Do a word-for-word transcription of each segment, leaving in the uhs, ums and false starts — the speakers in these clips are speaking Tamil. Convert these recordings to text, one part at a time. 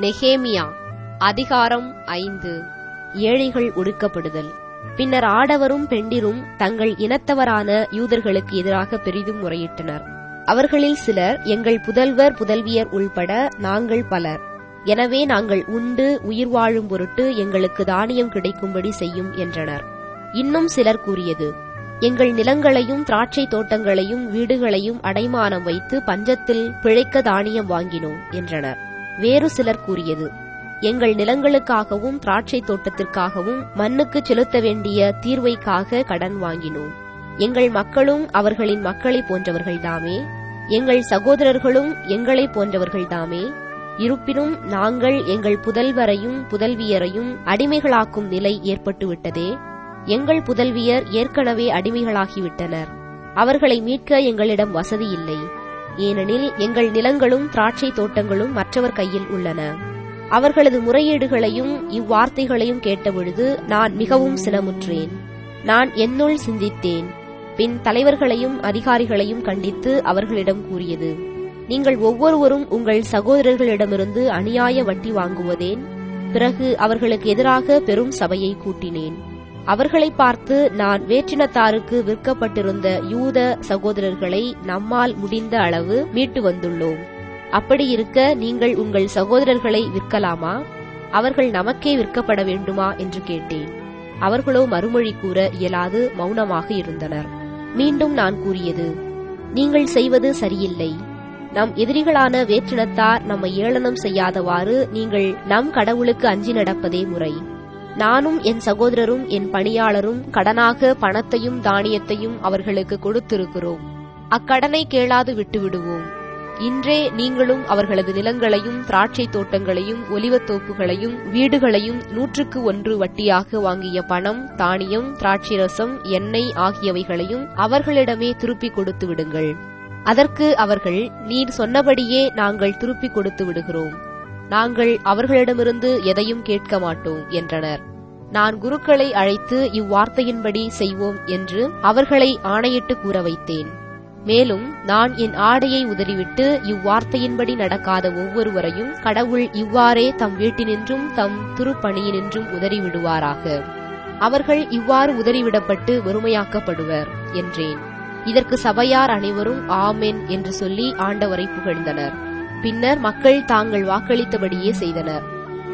நெகேமியா அதிகாரம் ஐந்து. ஏழைகள் ஒடுக்கப்படுதல். பின்னர் ஆடவரும் பெண்டிரும் தங்கள் இனத்தவரான யூதர்களுக்கு எதிராக பெரிதும் முறையிட்டனர். அவர்களில் சிலர், எங்கள் புதல்வர் புதல்வியர் உள்பட நாங்கள் பலர், எனவே நாங்கள் உண்டு உயிர் வாழும் பொருட்டு எங்களுக்கு தானியம் கிடைக்கும்படி செய்யும் என்றனர். இன்னும் சிலர் கூறியது, எங்கள் நிலங்களையும் திராட்சை தோட்டங்களையும் வீடுகளையும் அடைமானம் வைத்து பஞ்சத்தில் பிழைக்க தானியம் வாங்கினோம் என்றனர். வேறு சிலர் கூறியது, எங்கள் நிலங்களுக்காகவும் திராட்சை தோட்டத்திற்காகவும் மண்ணுக்கு செலுத்த வேண்டிய தீர்வைக்காக கடன் வாங்கினோம். எங்கள் மக்களும் அவர்களின் மக்களைப் போன்றவர்கள்தாமே, எங்கள் சகோதரர்களும் எங்களைப் போன்றவர்கள்தாமே. இருப்பினும் நாங்கள் எங்கள் புதல்வரையும் புதல்வியரையும் அடிமைகளாக்கும் நிலை ஏற்பட்டுவிட்டதே. எங்கள் புதல்வியர் ஏற்கனவே அடிமைகளாகிவிட்டனர். அவர்களை மீட்க எங்களிடம் வசதி இல்லை. ஏனெனில் எங்கள் நிலங்களும் திராட்சை தோட்டங்களும் மற்றவர் கையில் உள்ளன. அவர்களது முறையீடுகளையும் இவ்வார்த்தைகளையும் கேட்டபொழுது நான் மிகவும் சினமுற்றேன். நான் என்னுள் சிந்தித்தேன். பின் தலைவர்களையும் அதிகாரிகளையும் கண்டித்து அவர்களிடம் கூறியது, நீங்கள் ஒவ்வொருவரும் உங்கள் சகோதரர்களிடமிருந்து அநியாய வட்டி வாங்குவதேன்? பிறகு அவர்களுக்கு எதிராக பெரும் சபையை கூட்டினேன். அவர்களை பார்த்து, நான் வேற்றினத்தாருக்கு விற்கப்பட்டிருந்த யூத சகோதரர்களை நம்மால் முடிந்த அளவு மீட்டு வந்துள்ளோம். அப்படி இருக்க நீங்கள் உங்கள் சகோதரர்களை விற்கலாமா? அவர்கள் நமக்கே விற்கப்பட வேண்டுமா என்று கேட்டேன். அவர்களோ மறுமொழி கூற இயலாது மௌனமாக இருந்தனர். மீண்டும் நான் கூறியது, நீங்கள் செய்வது சரியில்லை. நம் எதிரிகளான வேற்றினத்தார் நம்மை ஏளனம் செய்யாதவாறு நீங்கள் நம் கடவுளுக்கு அஞ்சி நடப்பதே முறை. நானும் என் சகோதரரும் என் பணியாளரும் கடனாக பணத்தையும் தானியத்தையும் அவர்களுக்கு கொடுத்திருக்கிறோம். அக்கடனை கேளாது விட்டுவிடுவோம். இன்றே நீங்களும் அவர்களது நிலங்களையும் திராட்சை தோட்டங்களையும் ஒலிவத்தோப்புகளையும் வீடுகளையும் நூற்றுக்கு ஒன்று வட்டியாக வாங்கிய பணம், தானியம், திராட்சை ரசம், எண்ணெய் ஆகியவைகளையும் அவர்களிடமே திருப்பிக் கொடுத்து விடுங்கள். அதற்கு அவர்கள், நீர் சொன்னபடியே நாங்கள் திருப்பிக் கொடுத்து விடுகிறோம். நாங்கள் அவர்களிடமிருந்து எதையும் கேட்க மாட்டோம் என்றனர். நான் குருக்களை அழைத்து இவ்வார்த்தையின்படி செய்வோம் என்று அவர்களை ஆணையிட்டு கூற வைத்தேன். மேலும் நான் என் ஆடையை உதறிவிட்டு இவ்வார்த்தையின்படி நடக்காத ஒவ்வொருவரையும் கடவுள் இவ்வாறே தம் வீட்டினின்றும் தம் திருப்பணியினின்றும் உதறிவிடுவாராக. அவர்கள் இவ்வாறு உதறிவிடப்பட்டு வெறுமையாக்கப்படுவர் என்றேன். இதற்கு சபையார் அனைவரும் ஆமென் என்று சொல்லி ஆண்டவரை புகழ்ந்தனர். பின்னர் மக்கள் தாங்கள் வாக்களித்தபடியே செய்தனர்.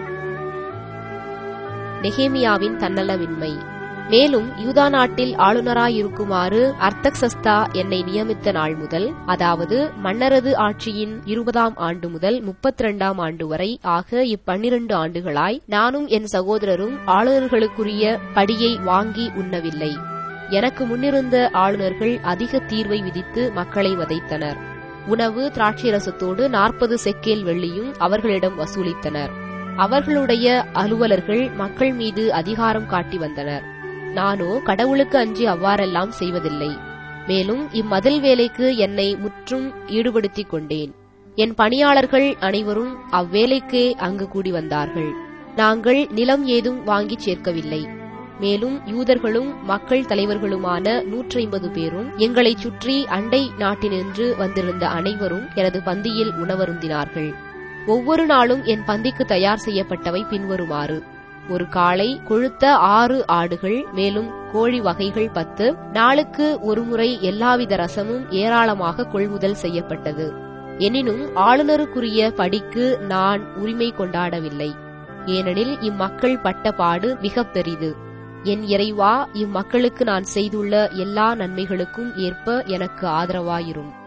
நெகேமியாவின் தன்னலமின்மை. மேலும் யூதா நாட்டில் ஆளுநராயிருக்குமாறு அர்தக்சஸ்தா என்னை நியமித்த நாள் முதல், அதாவது மன்னரது ஆட்சியின் இருபதாம் ஆண்டு முதல் முப்பத்தி இரண்டாம் ஆண்டு வரை ஆக இப்பன்னிரண்டு ஆண்டுகளாய் நானும் என் சகோதரரும் ஆளுநர்களுக்குரிய படியை வாங்கி உண்ணவில்லை. எனக்கு முன்னிருந்த ஆளுநர்கள் அதிக தீர்வை விதித்து மக்களை வதைத்தனர். உணவு திராட்சை ரசத்தோடு நாற்பது செக்கேல் வெள்ளியும் அவர்களிடம் வசூலித்தனர். அவர்களுடைய அலுவலர்கள் மக்கள் மீது அதிகாரம் காட்டி வந்தனர். நானோ கடவுளுக்கு அஞ்சி அவ்வாறெல்லாம் செய்வதில்லை. மேலும் இம்மதில் வேலைக்கு என்னை முற்றும் ஈடுபடுத்திக் கொண்டேன். என் பணியாளர்கள் அனைவரும் அவ்வேலைக்கே அங்கு கூடி வந்தார்கள். நாங்கள் நிலம் ஏதும் வாங்கிச் சேர்க்கவில்லை. மேலும் யூதர்களும் மக்கள் தலைவர்களுமான நூற்றி ஐம்பது பேரும் எங்களைச் சுற்றி அண்டை நாட்டினின்று வந்திருந்த அனைவரும் எனது பந்தியில் உணவருந்தினார்கள். ஒவ்வொரு நாளும் என் பந்திக்கு தயார் செய்யப்பட்டவை பின்வருமாறு: ஒரு காளை, கொழுத்த ஆறு ஆடுகள், மேலும் கோழி வகைகள் பத்து. நாளுக்கு ஒருமுறை எல்லாவித ரசமும் ஏராளமாக கொள்முதல் செய்யப்பட்டது. எனினும் ஆளுநருக்குரிய படிக்கு நான் உரிமை கொண்டாடவில்லை. ஏனெனில் இம்மக்கள் பட்ட பாடு மிகப் பெரிது. என் இறைவா, இம்மக்களுக்கு நான் செய்துள்ள எல்லா நன்மைகளுக்கும் ஏற்ப எனக்கு ஆதரவாயிரும்.